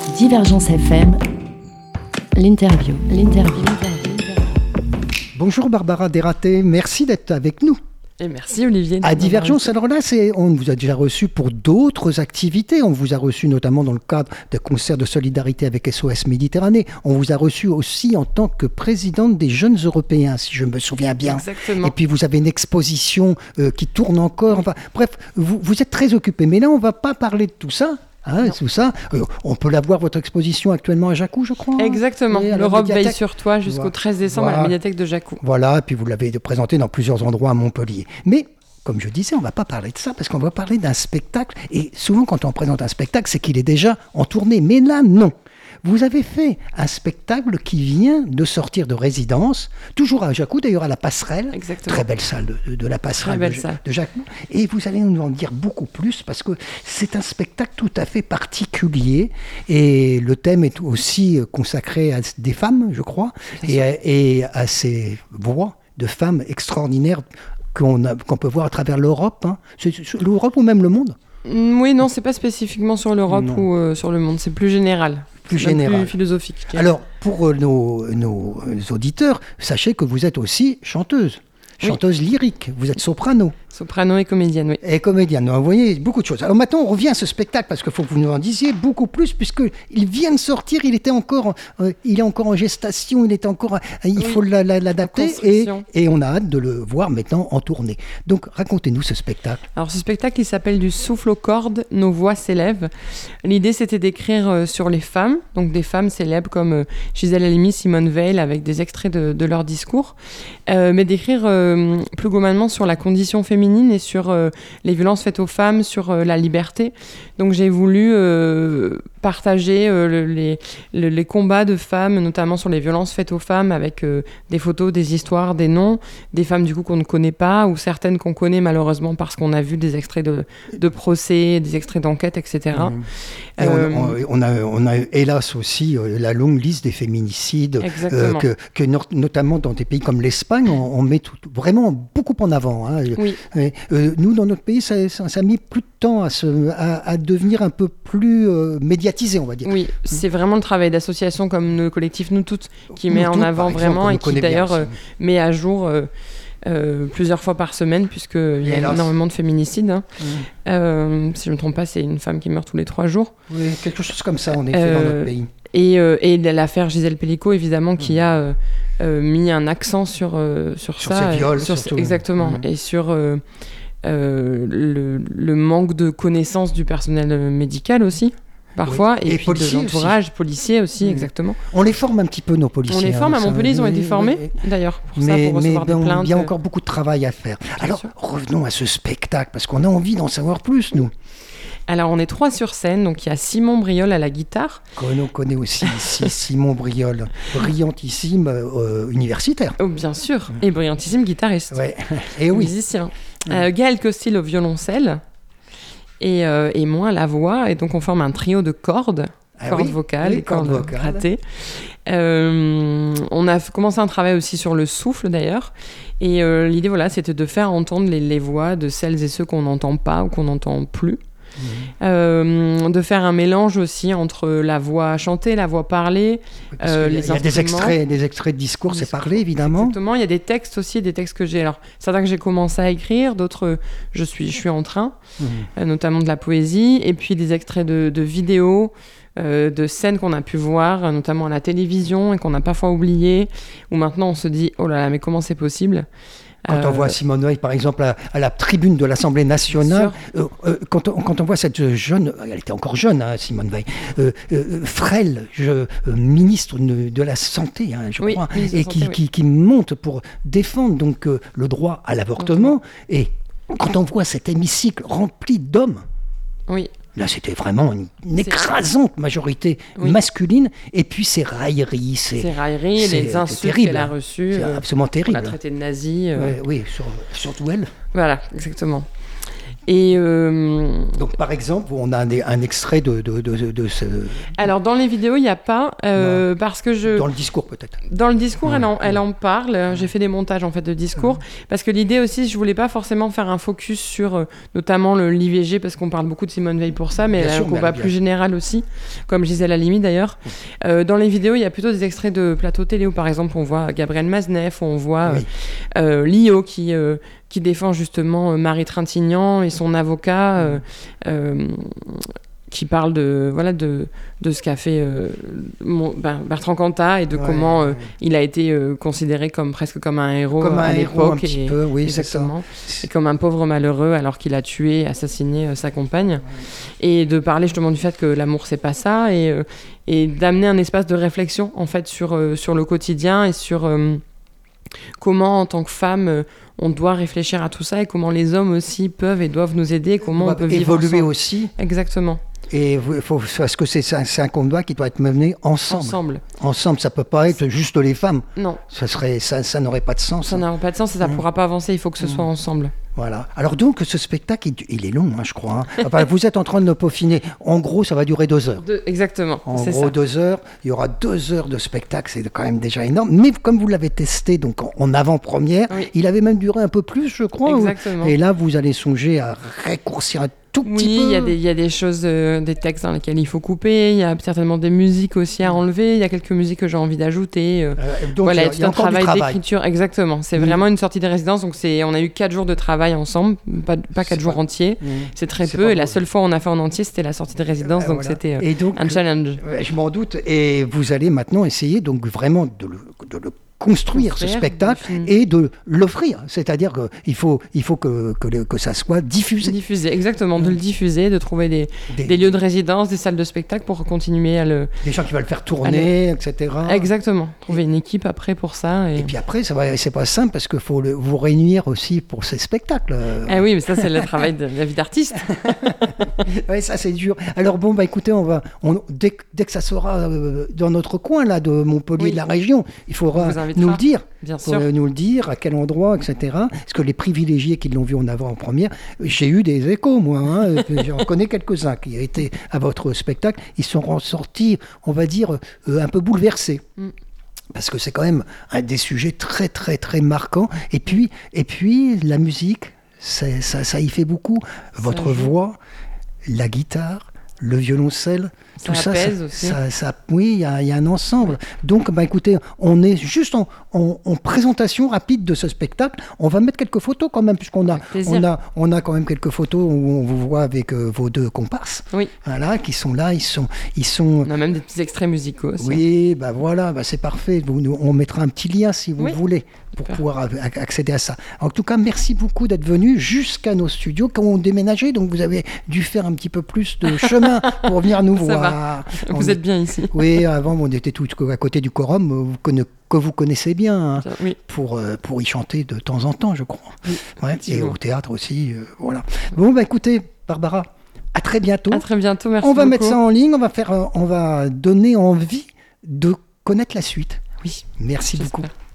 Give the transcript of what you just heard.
Divergence FM, l'interview. Bonjour Barbara Deraté, merci d'être avec nous. Et merci Olivier. À Divergence, alors là, on vous a déjà reçu pour d'autres activités. On vous a reçu notamment dans le cadre de concerts de solidarité avec SOS Méditerranée. On vous a reçu aussi en tant que présidente des Jeunes Européens, si je me souviens bien. Exactement. Et puis vous avez une exposition qui tourne encore. Enfin, bref, vous êtes très occupée. Mais là, on ne va pas parler de tout ça. Tout ça. On peut la voir, votre exposition actuellement à Jacou, je crois. Exactement. Oui, L'Europe veille sur toi jusqu'au 13 décembre à la médiathèque de Jacou. Voilà, et puis vous l'avez présenté dans plusieurs endroits à Montpellier. Mais, comme je disais, on ne va pas parler de ça, parce qu'on va parler d'un spectacle. Et souvent, quand on présente un spectacle, c'est qu'il est déjà en tournée. Mais là, non. Vous avez fait un spectacle qui vient de sortir de résidence, toujours à Jacou, d'ailleurs à la Passerelle. Exactement. Très belle salle de la Passerelle de Jacou. Et vous allez nous en dire beaucoup plus, parce que c'est un spectacle tout à fait particulier. Et le thème est aussi consacré à des femmes, je crois, et à ces voix de femmes extraordinaires qu'on peut voir à travers l'Europe. C'est l'Europe ou même le monde ? Oui, non, c'est pas spécifiquement sur l'Europe ou sur le monde, c'est plus général. Plus philosophique. Alors, pour nos auditeurs, sachez que vous êtes aussi chanteuse lyrique, vous êtes soprano. Soprano et comédienne, oui. Et comédienne, vous voyez, beaucoup de choses. Alors maintenant, on revient à ce spectacle, parce qu'il faut que vous nous en disiez beaucoup plus, puisqu'il vient de sortir, il est encore en gestation, il faut l'adapter, et on a hâte de le voir maintenant en tournée. Donc, racontez-nous ce spectacle. Alors, ce spectacle, il s'appelle Du souffle aux cordes, nos voix s'élèvent. L'idée, c'était d'écrire sur les femmes, donc des femmes célèbres comme Gisèle Halimi, Simone Veil, avec des extraits de leur discours, mais d'écrire plus globalement sur la condition féminine et sur les violences faites aux femmes, sur la liberté. Donc j'ai voulu partager les combats de femmes, notamment sur les violences faites aux femmes, avec des photos, des histoires, des noms, des femmes du coup qu'on ne connaît pas, ou certaines qu'on connaît malheureusement parce qu'on a vu des extraits de procès, des extraits d'enquête, etc. Et on a hélas aussi la longue liste des féminicides que notamment dans des pays comme l'Espagne, on met vraiment beaucoup en avant. Oui. Nous, dans notre pays, ça a mis plus de temps à devenir un peu plus médiatisé, on va dire. Oui, c'est vraiment le travail d'association comme le collectif Nous Toutes qui met en avant vraiment et qui d'ailleurs met à jour plusieurs fois par semaine, puisqu'il y a énormément de féminicides. Si je ne me trompe pas, c'est une femme qui meurt tous les 3 jours. Oui, quelque chose comme ça, en effet, dans notre pays. Et l'affaire Gisèle Pellico, évidemment, qui a mis un accent sur ça. Ces viols, surtout. Exactement. Et sur le manque de connaissances du personnel médical aussi. Parfois, et puis de l'entourage, policiers aussi, exactement. On les forme un petit peu, nos policiers. On les forme, à Montpellier, ils ont été formés, d'ailleurs, pour recevoir des plaintes. Il y a encore beaucoup de travail à faire. Alors, revenons à ce spectacle, parce qu'on a envie d'en savoir plus, nous. Alors, on est 3 sur scène, donc il y a Simon Briol à la guitare. On connaît aussi ici Simon Briol, brillantissime universitaire. Oh, bien sûr, et brillantissime guitariste. Ouais. Et oui. Musicien. Gaël Costil au violoncelle. Et moi la voix, et donc on forme un trio de cordes vocales et cordes grattées. On a commencé un travail aussi sur le souffle d'ailleurs, et l'idée c'était de faire entendre les voix de celles et ceux qu'on n'entend pas ou qu'on n'entend plus. De faire un mélange aussi entre la voix chantée, la voix parlée, les instruments. Il y a des extraits de discours, c'est parlé évidemment. Exactement, il y a des textes aussi, des textes que j'ai. Alors, certains que j'ai commencé à écrire, d'autres je suis en train, notamment de la poésie, et puis des extraits de vidéos, de scènes qu'on a pu voir, notamment à la télévision et qu'on a parfois oubliées, où maintenant on se dit oh là là, mais comment c'est possible ? Quand on voit Simone Veil, par exemple, à la tribune de l'Assemblée nationale, quand on voit cette jeune, elle était encore jeune, Simone Veil, frêle, ministre de la Santé, je crois, et qui monte pour défendre donc le droit à l'avortement. Et quand on voit cet hémicycle rempli d'hommes, là, c'était vraiment une écrasante majorité masculine. Et puis, ces railleries. Ces railleries, les insultes qu'elle a reçues. C'est absolument terrible. On l'a traité de nazi. Oui, surtout elle. Voilà, exactement. Et donc par exemple, on a un extrait de ce... Alors dans les vidéos, il n'y a pas, parce que Dans le discours peut-être. Dans le discours, elle en parle. J'ai fait des montages en fait de discours, parce que l'idée aussi, je voulais pas forcément faire un focus sur notamment l'IVG, parce qu'on parle beaucoup de Simone Veil pour ça, mais elle a un combat plus général aussi, comme Gisèle Halimi d'ailleurs. Dans les vidéos, il y a plutôt des extraits de plateaux télé où par exemple on voit Gabriel Maznev, on voit Lio qui défend justement Marie Trintignant et son avocat qui parle de ce qu'a fait Bertrand Cantat et de comment il a été considéré presque comme un héros à l'époque, exactement, et comme un pauvre malheureux alors qu'il a tué et assassiné sa compagne, et de parler justement du fait que l'amour c'est pas ça, et d'amener un espace de réflexion en fait sur le quotidien et sur comment en tant que femme on doit réfléchir à tout ça, et comment les hommes aussi peuvent et doivent nous aider, et comment on peut vivre évoluer ensemble. aussi. Exactement. Et parce que c'est un combat qui doit être mené ensemble. Ensemble, ça peut pas être juste les femmes. Non. Ça n'aurait pas de sens. Ça n'aurait pas de sens et ça pourra pas avancer. Il faut que ce soit ensemble. Voilà. Alors donc, ce spectacle, il est long, je crois. Enfin, vous êtes en train de le peaufiner. En gros, ça va durer 2 heures. Exactement. En gros, 2 heures. Il y aura 2 heures de spectacle. C'est quand même déjà énorme. Mais comme vous l'avez testé donc en avant-première, il avait même duré un peu plus, je crois. Exactement. Et là, vous allez songer à raccourcir un tout petit peu. Il y a des choses, des textes dans lesquels il faut couper. Il y a certainement des musiques aussi à enlever. Il y a quelques musiques que j'ai envie d'ajouter. Donc, voilà, il y a tout un travail d'écriture. Exactement. C'est vraiment une sortie des résidences. Donc on a eu 4 jours de travail ensemble, pas 4 jours entiers. C'est très peu. Et la seule fois où on a fait en entier, c'était la sortie de résidence. Donc c'était un challenge. Je m'en doute. Et vous allez maintenant essayer donc vraiment de le construire ce spectacle et de l'offrir. C'est-à-dire qu'il faut que ça soit diffusé. Diffusé, exactement. De le diffuser, de trouver des lieux de résidence, des salles de spectacle pour continuer à le... Des gens qui veulent le faire tourner, etc. Exactement. Trouver une équipe après pour ça. Et puis après, c'est pas simple parce qu'il faut vous réunir aussi pour ces spectacles. Ah oui, mais ça, c'est le travail de la vie d'artiste. Oui, ça, c'est dur. Alors bon, écoutez, dès que ça sera dans notre coin là, de Montpellier, de la région, il faudra nous le dire. Bien sûr. Nous le dire, à quel endroit, etc. Parce que les privilégiés qui l'ont vu en avant-première, j'ai eu des échos, moi. J'en connais quelques-uns qui ont été à votre spectacle. Ils sont ressortis, on va dire, un peu bouleversés. Parce que c'est quand même un des sujets très, très, très marquants. Et puis la musique, ça y fait beaucoup. Votre voix, la guitare, le violoncelle, tout ça, apaise aussi. Oui, il y a un ensemble. Donc, écoutez, on est juste en présentation rapide de ce spectacle. On va mettre quelques photos quand même, puisqu'on a quand même quelques photos où on vous voit avec vos 2 comparses. Oui. Voilà, qui sont là. Ils sont. On a même des petits extraits musicaux aussi. Oui, voilà, c'est parfait. On mettra un petit lien si vous voulez pour pouvoir accéder à ça. En tout cas, merci beaucoup d'être venu jusqu'à nos studios quand on déménageait. Donc, vous avez dû faire un petit peu plus de chemin pour venir nous voir. Vous êtes bien ici. Oui, avant on était tout à côté du Quorum, que vous connaissez bien, pour y chanter de temps en temps, je crois. Et au théâtre aussi, voilà. Bon, écoutez, Barbara, à très bientôt. À très bientôt, merci beaucoup. On va mettre ça en ligne, on va donner envie de connaître la suite. Oui. Merci beaucoup.